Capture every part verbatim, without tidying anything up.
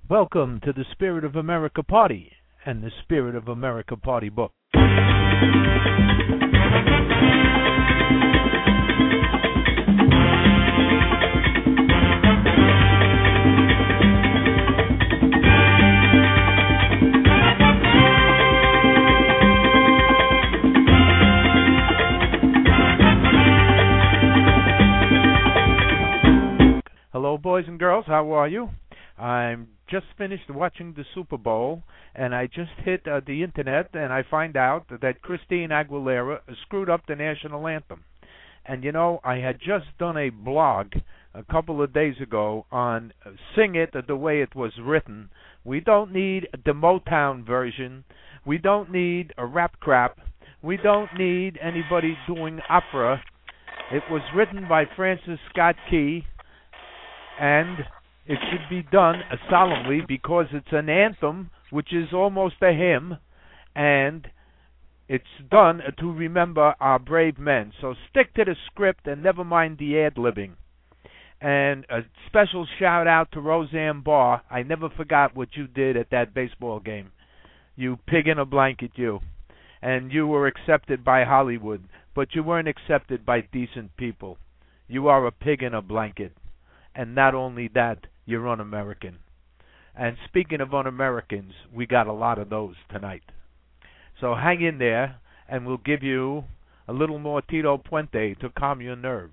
Welcome to the Spirit of America Party and the Spirit of America Party book. Hello, boys and girls. How are you? I'm just finished watching the Super Bowl, and I just hit uh, the internet, and I find out that Christine Aguilera screwed up the national anthem. And, you know, I had just done a blog a couple of days ago on Sing It the Way It Was Written. We don't need the Motown version. We don't need a rap crap. We don't need anybody doing opera. It was written by Francis Scott Key, and it should be done solemnly because it's an anthem, which is almost a hymn, and it's done to remember our brave men. So stick to the script and never mind the ad-libbing. And a special shout-out to Roseanne Barr. I never forgot what you did at that baseball game. You pig in a blanket, you. And you were accepted by Hollywood, but you weren't accepted by decent people. You are a pig in a blanket. And not only that, you're un-American. And speaking of un-Americans, we got a lot of those tonight. So hang in there, and we'll give you a little more Tito Puente to calm your nerves.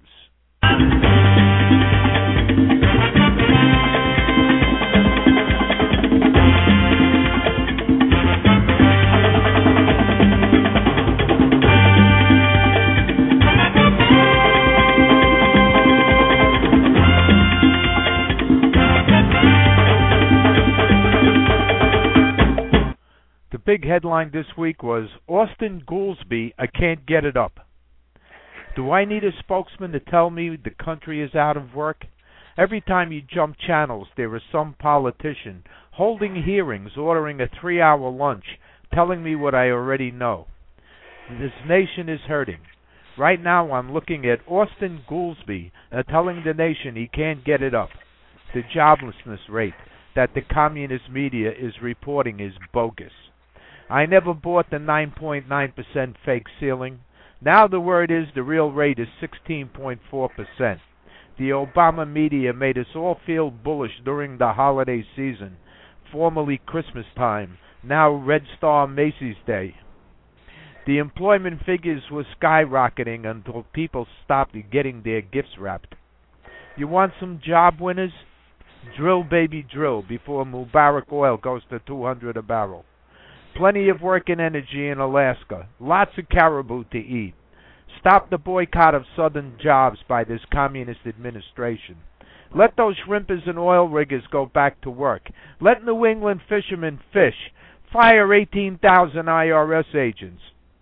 The big headline this week was, Austin Goolsbee, I can't get it up. Do I need a spokesman to tell me the country is out of work? Every time you jump channels, there is some politician holding hearings, ordering a three-hour lunch, telling me what I already know. This nation is hurting. Right now I'm looking at Austin Goolsbee uh, telling the nation he can't get it up. The joblessness rate that the communist media is reporting is bogus. I never bought the nine point nine percent fake ceiling. Now the word is the real rate is sixteen point four percent. The Obama media made us all feel bullish during the holiday season, formerly Christmas time, now Red Star Macy's Day. The employment figures were skyrocketing until people stopped getting their gifts wrapped. You want some job winners? Drill, baby, drill before Mubarak oil goes to two hundred a barrel. Plenty of work and energy in Alaska. Lots of caribou to eat. Stop the boycott of southern jobs by this communist administration. Let those shrimpers and oil riggers go back to work. Let New England fishermen fish. Fire eighteen thousand I R S agents.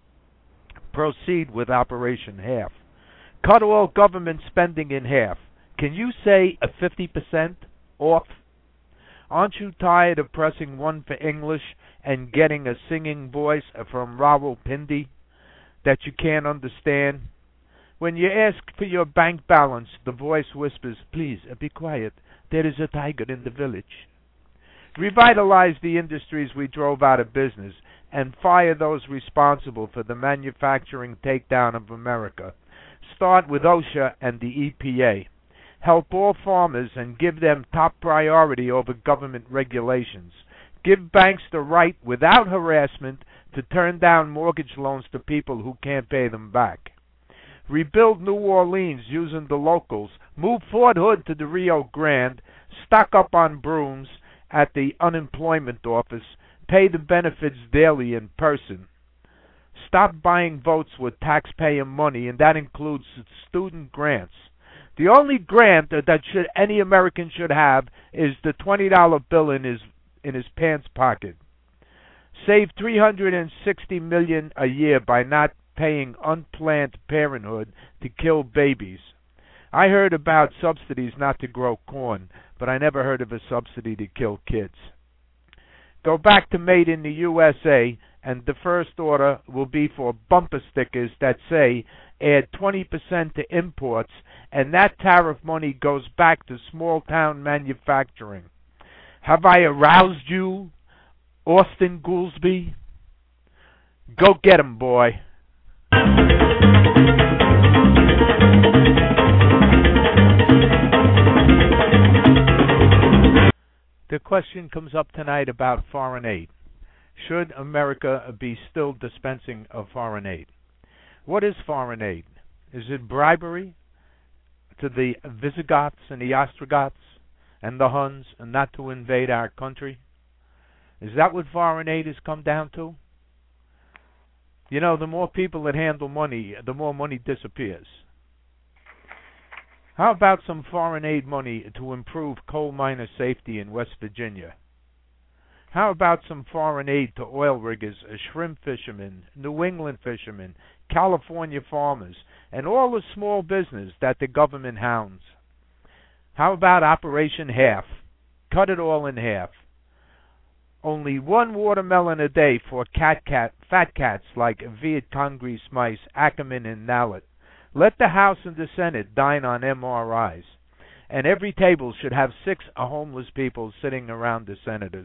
Proceed with Operation Half. Cut all government spending in half. Can you say a fifty percent off? Aren't you tired of pressing one for English and getting a singing voice from Rawalpindi that you can't understand? When you ask for your bank balance, the voice whispers, please, uh, be quiet. There is a tiger in the village. Revitalize the industries we drove out of business and fire those responsible for the manufacturing takedown of America. Start with OSHA and the E P A. Help all farmers and give them top priority over government regulations. Give banks the right, without harassment, to turn down mortgage loans to people who can't pay them back. Rebuild New Orleans using the locals. Move Fort Hood to the Rio Grande. Stock up on brooms at the unemployment office. Pay the benefits daily in person. Stop buying votes with taxpayer money, and that includes student grants. The only grant that should, any American should have is the twenty dollar bill in his in his pants pocket. Save three hundred sixty million dollars a year by not paying unplanned parenthood to kill babies. I heard about subsidies not to grow corn, but I never heard of a subsidy to kill kids. Go back to Made in the U S A, and the first order will be for bumper stickers that say add twenty percent to imports, and that tariff money goes back to small-town manufacturing. Have I aroused you, Austin Goolsbee? Go get him, boy. The question comes up tonight about foreign aid. Should America be still dispensing of foreign aid? What is foreign aid? Is it bribery to the Visigoths and the Ostrogoths and the Huns and not to invade our country? Is that what foreign aid has come down to? You know, the more people that handle money, the more money disappears. How about some foreign aid money to improve coal miner safety in West Virginia? How about some foreign aid to oil riggers, shrimp fishermen, New England fishermen, California farmers, and all the small business that the government hounds? How about Operation Half? Cut it all in half. Only one watermelon a day for cat cat fat cats like Viet Congress mice, Ackerman, and Nallett. Let the House and the Senate dine on M R Is, and every table should have six homeless people sitting around the senators.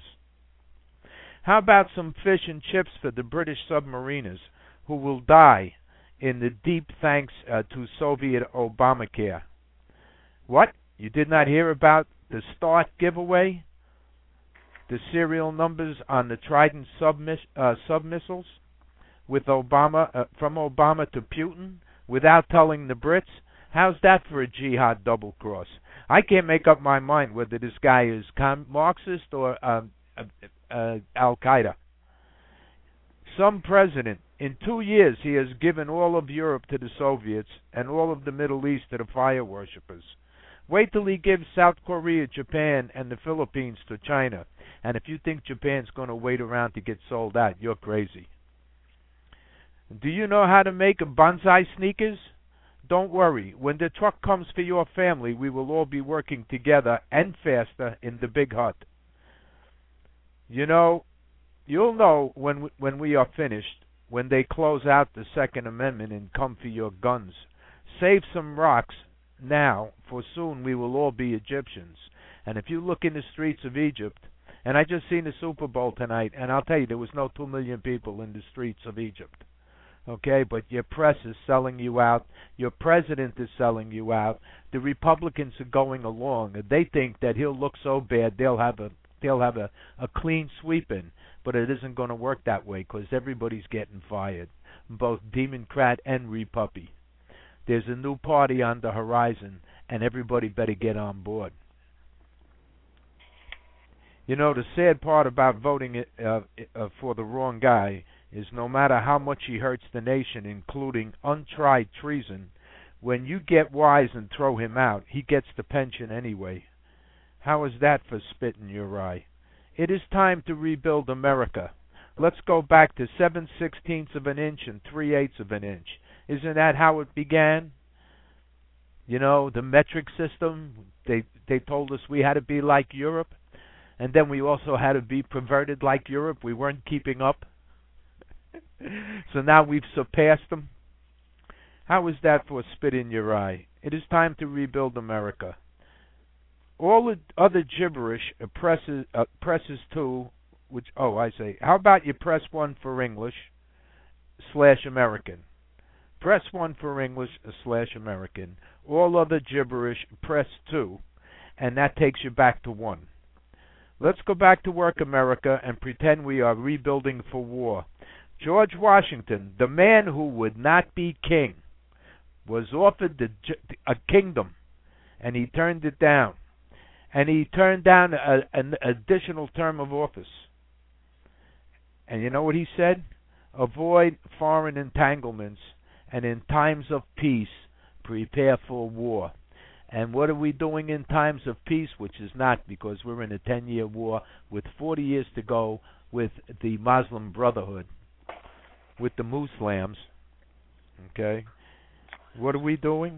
How about some fish and chips for the British submariners who will die in the deep thanks uh, to Soviet Obamacare? What? You did not hear about the START giveaway? The serial numbers on the Trident submiss uh, submissiles with Obama uh, from Obama to Putin without telling the Brits? How's that for a jihad double cross? I can't make up my mind whether this guy is Marxist or uh, uh, uh, Al Qaeda. Some president in two years he has given all of Europe to the Soviets and all of the Middle East to the fire worshippers. Wait till he gives South Korea, Japan, and the Philippines to China. And if you think Japan's going to wait around to get sold out, you're crazy. Do you know how to make bonsai sneakers? Don't worry. When the truck comes for your family, we will all be working together and faster in the big hut. You know, you'll know when when we are finished, when they close out the Second Amendment and come for your guns. Save some rocks now, for soon we will all be Egyptians. And if you look in the streets of Egypt, and I just seen the Super Bowl tonight, and I'll tell you, there was no two million people in the streets of Egypt. Okay, but your press is selling you out. Your president is selling you out. The Republicans are going along, and they think that he'll look so bad they'll have a they'll have a, a clean sweep in. But it isn't going to work that way because everybody's getting fired, both Democrat and Republican. There's a new party on the horizon, and everybody better get on board. You know, the sad part about voting uh, uh, for the wrong guy is no matter how much he hurts the nation, including untried treason, when you get wise and throw him out, he gets the pension anyway. How is that for spit in your eye? It is time to rebuild America. Let's go back to seven sixteenths of an inch and three eighths of an inch. Isn't that how it began? You know, the metric system, they they told us we had to be like Europe, and then we also had to be perverted like Europe. We weren't keeping up. So now we've surpassed them. How is that for a spit in your eye? It is time to rebuild America. All the other gibberish uh, presses, uh, presses two, which, oh, I say, how about you press one for English slash American? Press one for English slash American. All other gibberish, press two, and that takes you back to one. Let's go back to work, America, and pretend we are rebuilding for war. George Washington, the man who would not be king, was offered the, a kingdom, and he turned it down. And he turned down a, an additional term of office. And you know what he said? Avoid foreign entanglements, and in times of peace, prepare for war. And what are we doing in times of peace? Which is not, because we're in a ten-year war with forty years to go with the Muslim Brotherhood, with the Muslims. Okay? What are we doing?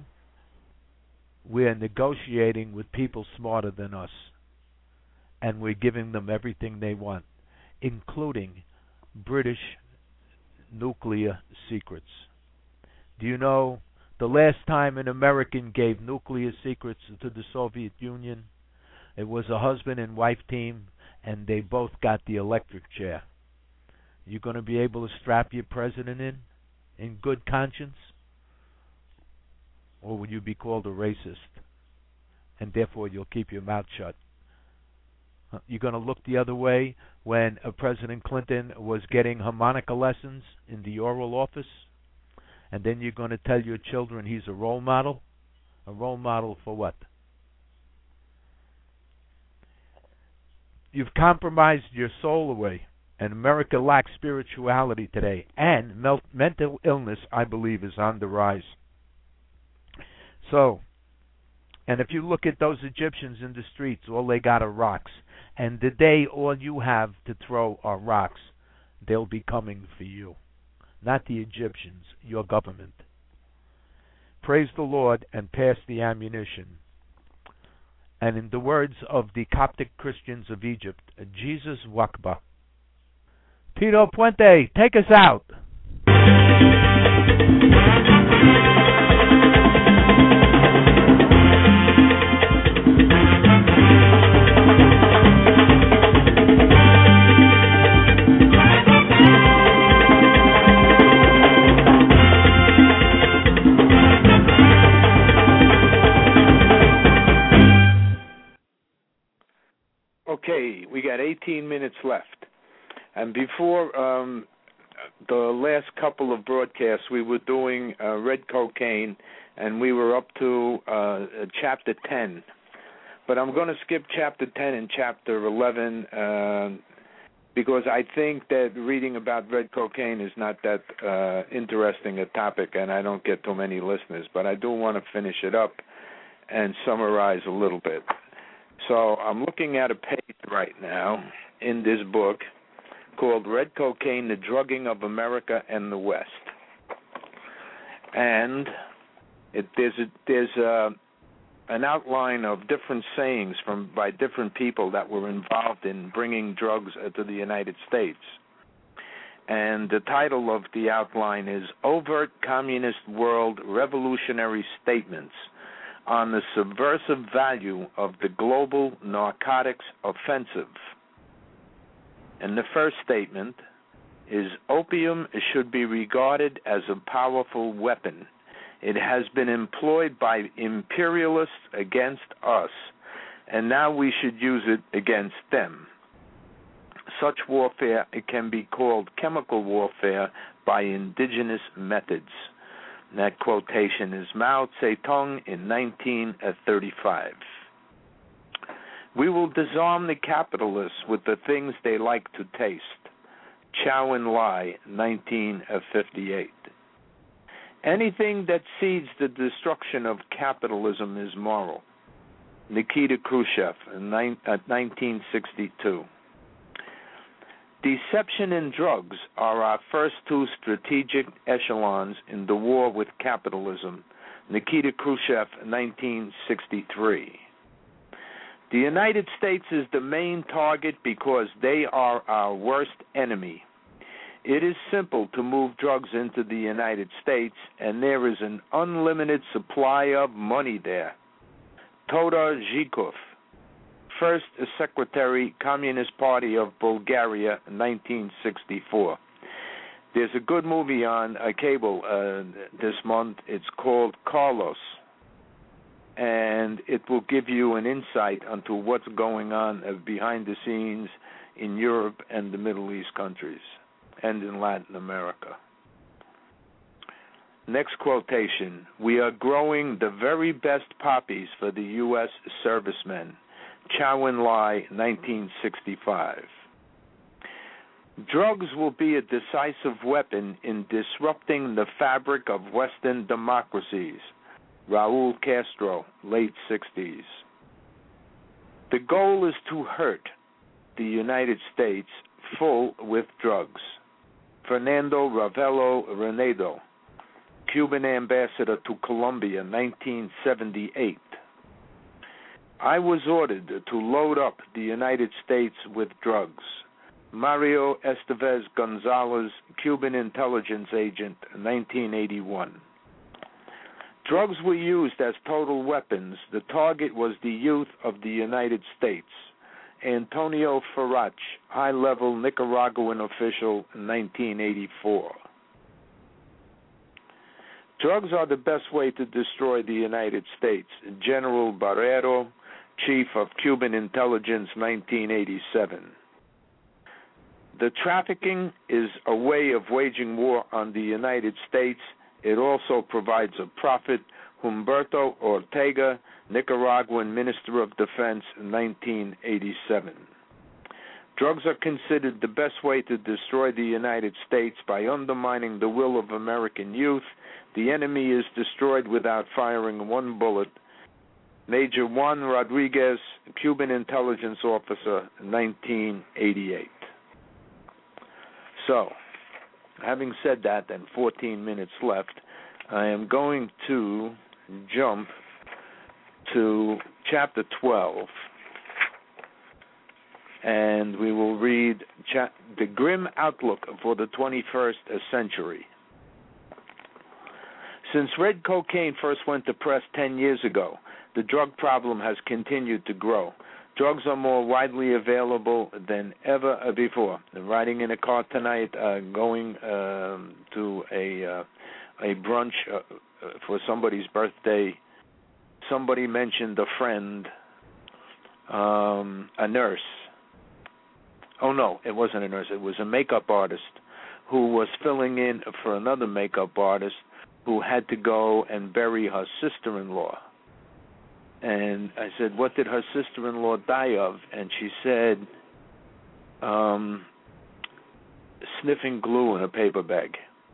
We're negotiating with people smarter than us, and we're giving them everything they want, including British nuclear secrets. Do you know the last time an American gave nuclear secrets to the Soviet Union? It was a husband and wife team, and they both got the electric chair. You going to be able to strap your president in, in good conscience? Or will you be called a racist? And therefore you'll keep your mouth shut. You're going to look the other way when uh, President Clinton was getting harmonica lessons in the Oral Office? And then you're going to tell your children he's a role model? A role model for what? You've compromised your soul away. And America lacks spirituality today. And mel- mental illness, I believe, is on the rise. So, and if you look at those Egyptians in the streets, all they got are rocks. And the day all you have to throw are rocks, they'll be coming for you. Not the Egyptians, your government. Praise the Lord and pass the ammunition. And in the words of the Coptic Christians of Egypt, Jesus Wakba. Tito Puente, take us out. Okay, we got eighteen minutes left. And before um, the last couple of broadcasts, we were doing uh, red cocaine, and we were up to uh, chapter ten. But I'm going to skip chapter ten and chapter eleven uh, because I think that reading about red cocaine is not that uh, interesting a topic, and I don't get too many listeners. But I do want to finish it up and summarize a little bit. So I'm looking at a page right now in this book called Red Cocaine, the Drugging of America and the West. And it, there's, a, there's a, an outline of different sayings from by different people that were involved in bringing drugs to the United States. And the title of the outline is Overt Communist World Revolutionary Statements on the Subversive Value of the Global Narcotics Offensive. And the first statement is, opium should be regarded as a powerful weapon. It has been employed by imperialists against us, and now we should use it against them. Such warfare can be called chemical warfare by indigenous methods. And that quotation is Mao Zedong in nineteen thirty-five. We will disarm the capitalists with the things they like to taste. Chow and Lai, nineteen fifty-eight. Anything that seeds the destruction of capitalism is moral. Nikita Khrushchev, nineteen sixty-two. Deception and drugs are our first two strategic echelons in the war with capitalism. Nikita Khrushchev, nineteen sixty-three. The United States is the main target because they are our worst enemy. It is simple to move drugs into the United States, and there is an unlimited supply of money there. Todor Zhikov, First Secretary, Communist Party of Bulgaria, nineteen sixty-four. There's a good movie on uh, cable uh, this month. It's called Carlos, and it will give you an insight into what's going on uh, behind the scenes in Europe and the Middle East countries and in Latin America. Next quotation. We are growing the very best poppies for the U S servicemen. Chow and Lai, nineteen sixty-five. Drugs will be a decisive weapon in disrupting the fabric of Western democracies. Raul Castro, late sixties. The goal is to hurt the United States full with drugs. Fernando Ravello Renedo, Cuban ambassador to Colombia, nineteen seventy-eight. I was ordered to load up the United States with drugs. Mario Estevez Gonzalez, Cuban intelligence agent, nineteen eighty-one. Drugs were used as total weapons. The target was the youth of the United States. Antonio Farach, high-level Nicaraguan official in nineteen eighty-four. Drugs are the best way to destroy the United States. General Barrero, chief of Cuban intelligence, nineteen eighty-seven. The trafficking is a way of waging war on the United States. It also provides a profit. Humberto Ortega, Nicaraguan Minister of Defense, nineteen eighty-seven. Drugs are considered the best way to destroy the United States by undermining the will of American youth. The enemy is destroyed without firing one bullet. Major Juan Rodriguez, Cuban intelligence officer, nineteen eighty-eight. So, having said that, and fourteen minutes left, I am going to jump to chapter twelve, and we will read cha- The Grim Outlook for the twenty-first Century. Since red cocaine first went to press ten years ago, the drug problem has continued to grow. Drugs are more widely available than ever before. I'm riding in a car tonight, uh, going uh, to a uh, a brunch uh, for somebody's birthday. Somebody mentioned a friend, um, a nurse. Oh, no, it wasn't a nurse. It was a makeup artist who was filling in for another makeup artist who had to go and bury her sister-in-law. And I said, what did her sister-in-law die of? And she said, um, sniffing glue in a paper bag.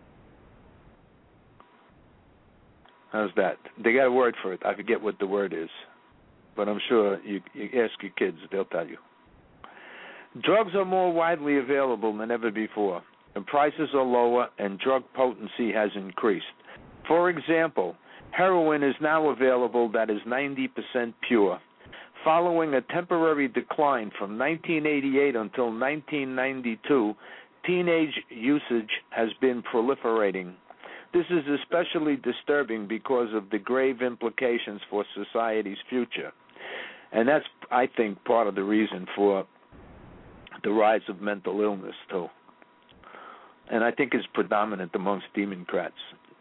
How's that? They got a word for it. I forget what the word is. But I'm sure you, you ask your kids, they'll tell you. Drugs are more widely available than ever before. The prices are lower and drug potency has increased. For example, heroin is now available that is ninety percent pure. Following a temporary decline from nineteen eighty-eight until nineteen ninety-two, teenage usage has been proliferating. This is especially disturbing because of the grave implications for society's future. And that's, I think, part of the reason for the rise of mental illness, too. And I think it's predominant amongst Democrats.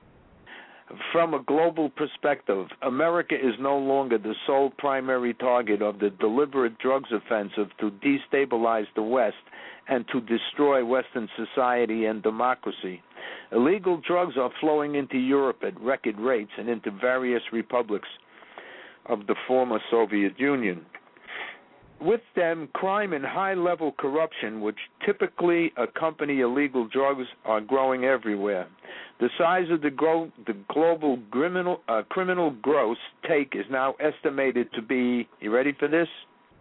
From a global perspective, America is no longer the sole primary target of the deliberate drugs offensive to destabilize the West and to destroy Western society and democracy. Illegal drugs are flowing into Europe at record rates and into various republics of the former Soviet Union. With them, crime and high-level corruption, which typically accompany illegal drugs, are growing everywhere. The size of the, gro- the global criminal, uh, criminal gross take is now estimated to be, you ready for this?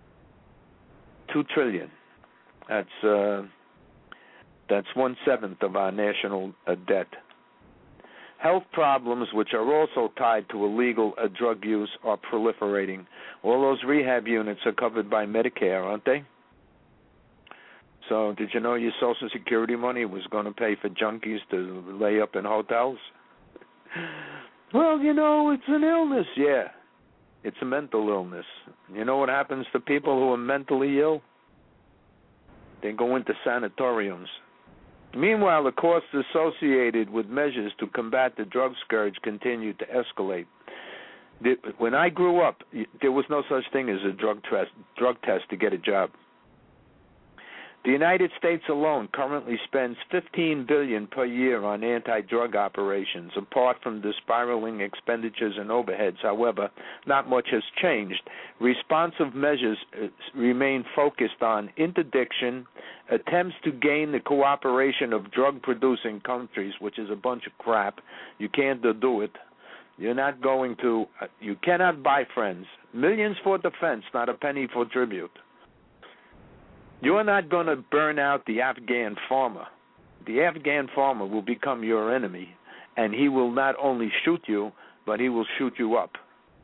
Two trillion. That's uh, that's one seventh of our national uh, debt. Health problems, which are also tied to illegal uh, drug use, are proliferating. All those rehab units are covered by Medicare, aren't they? So did you know your Social Security money was going to pay for junkies to lay up in hotels? Well, you know, it's an illness. Yeah, it's a mental illness. You know what happens to people who are mentally ill? They go into sanatoriums. Meanwhile, the costs associated with measures to combat the drug scourge continue to escalate. When I grew up, there was no such thing as a drug test, drug test to get a job. The United States alone currently spends fifteen billion dollars per year on anti-drug operations. Apart from the spiraling expenditures and overheads, however, not much has changed. Responsive measures remain focused on interdiction, attempts to gain the cooperation of drug-producing countries, which is a bunch of crap. You can't do it. You're not going to, you cannot buy friends. Millions for defense, not a penny for tribute. You're not going to burn out the Afghan farmer. The Afghan farmer will become your enemy, and he will not only shoot you, but he will shoot you up.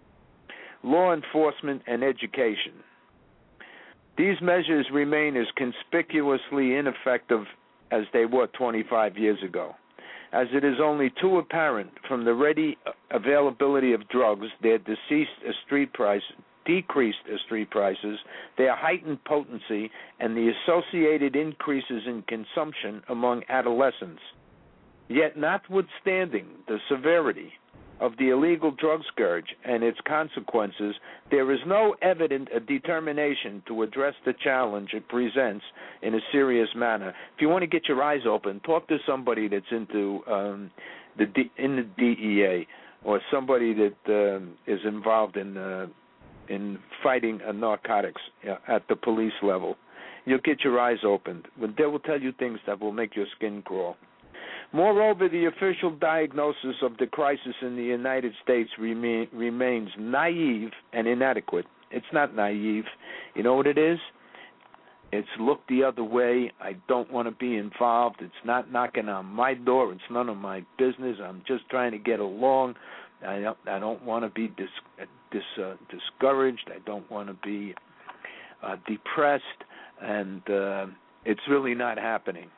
Law enforcement and education. These measures remain as conspicuously ineffective as they were twenty-five years ago. as it is only too apparent from the ready availability of drugs, their deceased street price, decreased street prices, their heightened potency, and the associated increases in consumption among adolescents. Yet, notwithstanding the severity of the illegal drug scourge and its consequences, there is no evident determination to address the challenge it presents in a serious manner. If you want to get your eyes open, talk to somebody that's into um, the D, in the D E A, or somebody that um, is involved in uh, in fighting uh, narcotics uh, at the police level. You'll get your eyes opened. They will tell you things that will make your skin crawl. Moreover, the official diagnosis of the crisis in the United States remain, remains naive and inadequate. It's not naive. You know what it is? It's look the other way. I don't want to be involved. It's not knocking on my door. It's none of my business. I'm just trying to get along. I don't, I don't want to be dis, dis, uh, discouraged. I don't want to be uh, depressed. And uh, it's really not happening.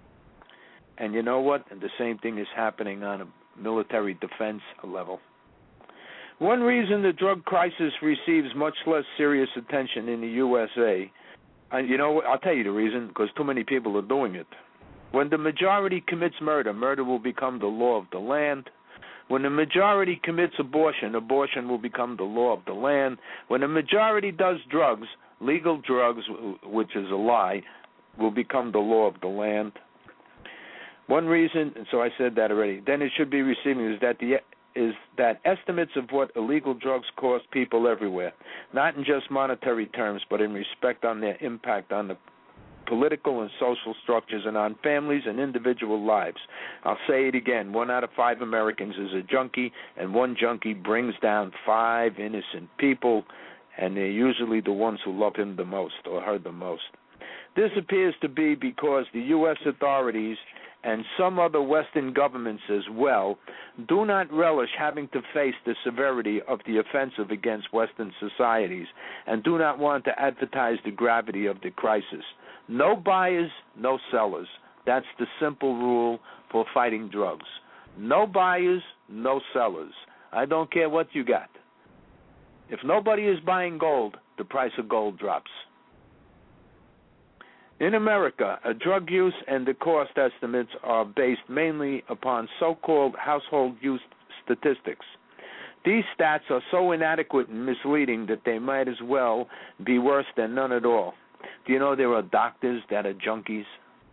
And you know what? And the same thing is happening on a military defense level. One reason the drug crisis receives much less serious attention in the U S A, and you know what? I'll tell you the reason, because too many people are doing it. When the majority commits murder, murder will become the law of the land. When the majority commits abortion, abortion will become the law of the land. When the majority does drugs, legal drugs, which is a lie, will become the law of the land. One reason, and so I said that already, then it should be receiving is that the is that estimates of what illegal drugs cost people everywhere, not in just monetary terms, but in respect on their impact on the political and social structures and on families and individual lives. I'll say it again, one out of five Americans is a junkie, and one junkie brings down five innocent people, and they're usually the ones who love him the most or her the most. This appears to be because the U S authorities and some other Western governments as well, do not relish having to face the severity of the offensive against Western societies and do not want to advertise the gravity of the crisis. No buyers, no sellers. That's the simple rule for fighting drugs. No buyers, no sellers. I don't care what you got. If nobody is buying gold, the price of gold drops. In America, a drug use and the cost estimates are based mainly upon so-called household use statistics. These stats are so inadequate and misleading that they might as well be worse than none at all. Do you know there are doctors that are junkies?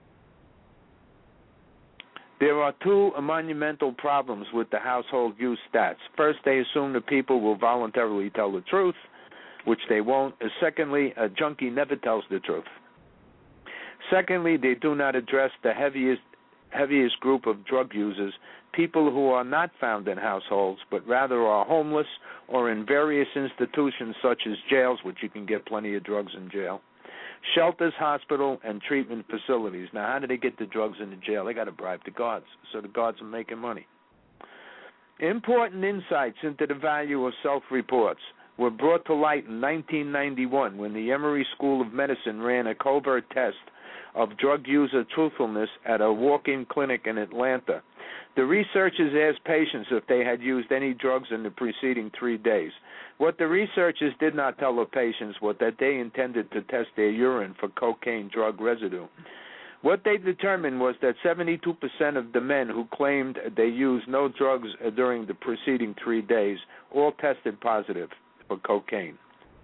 There are two monumental problems with the household use stats. First, they assume that people will voluntarily tell the truth, which they won't. Secondly, a junkie never tells the truth. Secondly, they do not address the heaviest heaviest group of drug users, people who are not found in households, but rather are homeless or in various institutions such as jails, which you can get plenty of drugs in jail, shelters, hospital, and treatment facilities. Now, how do they get the drugs in the jail? They got to bribe the guards, so the guards are making money. Important insights into the value of self-reports were brought to light in nineteen ninety-one when the Emory School of Medicine ran a covert test of drug user truthfulness at a walk-in clinic in Atlanta. The researchers asked patients if they had used any drugs in the preceding three days. What the researchers did not tell the patients was that they intended to test their urine for cocaine drug residue. What they determined was that seventy-two percent of the men who claimed they used no drugs during the preceding three days all tested positive for cocaine.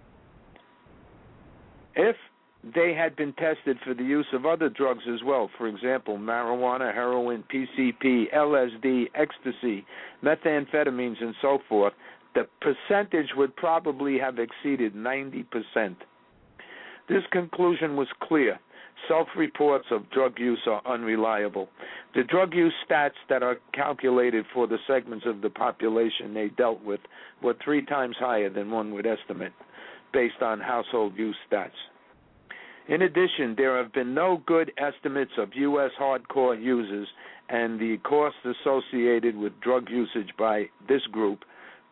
If they had been tested for the use of other drugs as well, for example, marijuana, heroin, P C P, L S D, ecstasy, methamphetamines, and so forth, the percentage would probably have exceeded ninety percent. This conclusion was clear. Self-reports of drug use are unreliable. The drug use stats that are calculated for the segments of the population they dealt with were three times higher than one would estimate, based on household use stats. In addition, there have been no good estimates of U S hardcore users, and the costs associated with drug usage by this group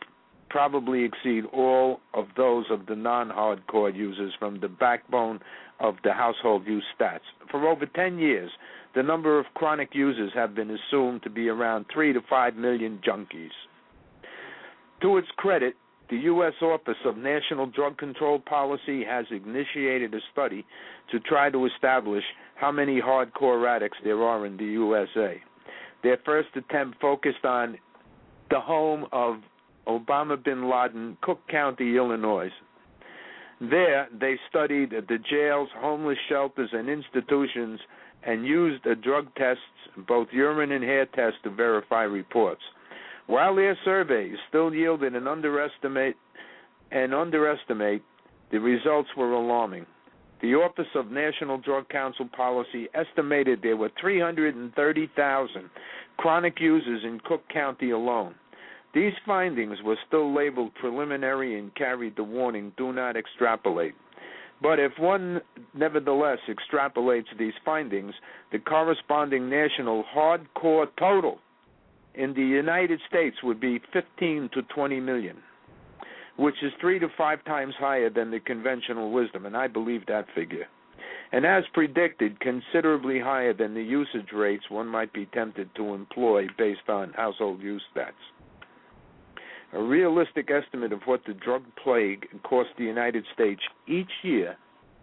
probably exceed all of those of the non-hardcore users, from the backbone of the household use stats. For over ten years, the number of chronic users have been assumed to be around three to five million junkies. To its credit, the U S Office of National Drug Control Policy has initiated a study to try to establish how many hardcore addicts there are in the U S A. Their first attempt focused on the home of Osama bin Laden, Cook County, Illinois. There, they studied the jails, homeless shelters, and institutions and used uh, drug tests, both urine and hair tests, to verify reports. While their surveys still yielded an underestimate and underestimate, the results were alarming. The Office of National Drug Council Policy estimated there were three hundred thirty thousand chronic users in Cook County alone. These findings were still labeled preliminary and carried the warning, do not extrapolate. But if one nevertheless extrapolates these findings, the corresponding national hardcore total in the United States would be fifteen to twenty million, which is three to five times higher than the conventional wisdom, and I believe that figure. And as predicted, considerably higher than the usage rates one might be tempted to employ based on household use stats. A realistic estimate of what the drug plague cost the United States each year,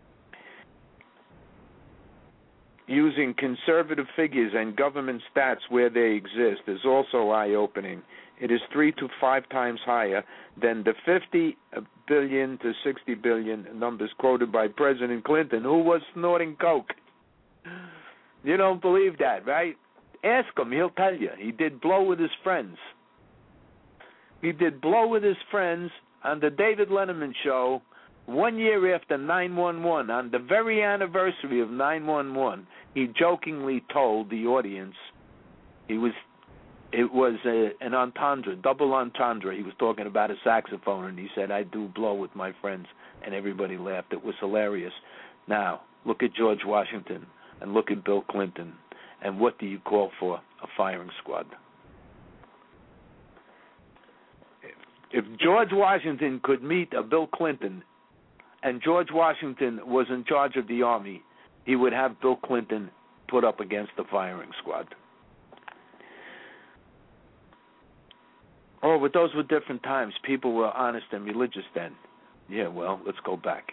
using conservative figures and government stats where they exist, is also eye-opening. It is three to five times higher than the fifty billion to sixty billion numbers quoted by President Clinton, who was snorting coke. You don't believe that, right? Ask him, he'll tell you. He did blow with his friends. He did blow with his friends on the David Letterman show one year after nine one one. On the very anniversary of nine one one, he jokingly told the audience he was it was a, an entendre, double entendre. He was talking about a saxophone, and he said, I do blow with my friends, and everybody laughed. It was hilarious. Now, look at George Washington and look at Bill Clinton, and what do you call for? A firing squad. If George Washington could meet a Bill Clinton and George Washington was in charge of the Army, he would have Bill Clinton put up against the firing squad. Oh, but those were different times. People were honest and religious then. Yeah, well, let's go back.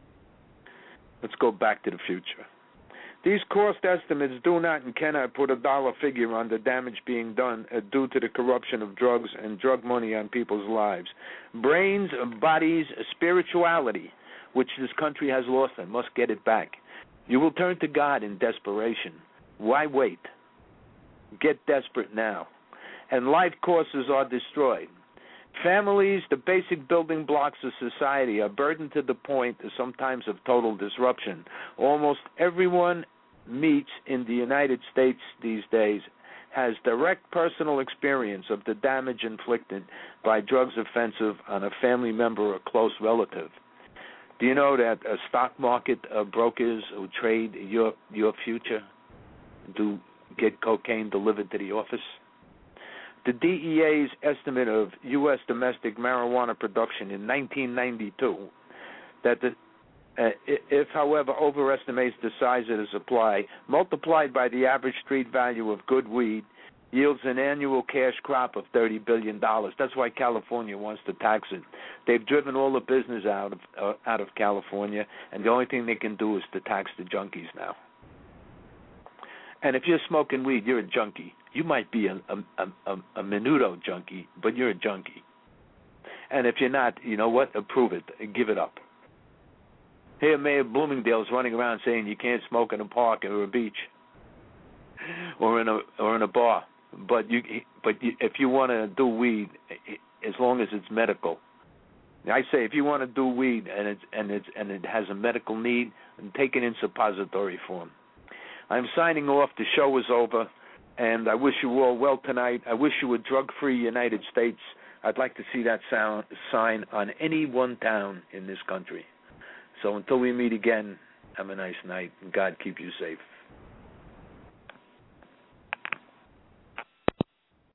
Let's go back to the future. These cost estimates do not and cannot put a dollar figure on the damage being done uh, due to the corruption of drugs and drug money on people's lives. Brains, bodies, spirituality, which this country has lost and must get it back. You will turn to God in desperation. Why wait? Get desperate now. And life courses are destroyed. Families, the basic building blocks of society, are burdened to the point sometimes of total disruption. Almost everyone meets in the United States these days has direct personal experience of the damage inflicted by drugs offensive on a family member or close relative. Do you know that uh, stock market uh, brokers who trade your your future do get cocaine delivered to the office? The D E A's estimate of U S domestic marijuana production in nineteen ninety-two, that the, uh, if, however, overestimates the size of the supply, multiplied by the average street value of good weed, yields an annual cash crop of thirty billion dollars. That's why California wants to tax it. They've driven all the business out of uh, out of California, and the only thing they can do is to tax the junkies now. And if you're smoking weed, you're a junkie. You might be a, a, a, a menudo junkie, but you're a junkie. And if you're not, you know what? Approve it. Give it up. Here, Mayor Bloomingdale's running around saying you can't smoke in a park or a beach or in a or in a bar. But you, but you, if you want to do weed, as long as it's medical, I say if you want to do weed and it's and it's and it has a medical need, take it in suppository form. I'm signing off. The show is over. And I wish you all well tonight. I wish you a drug-free United States. I'd like to see that sound, sign on any one town in this country. So until we meet again, have a nice night, and God keep you safe.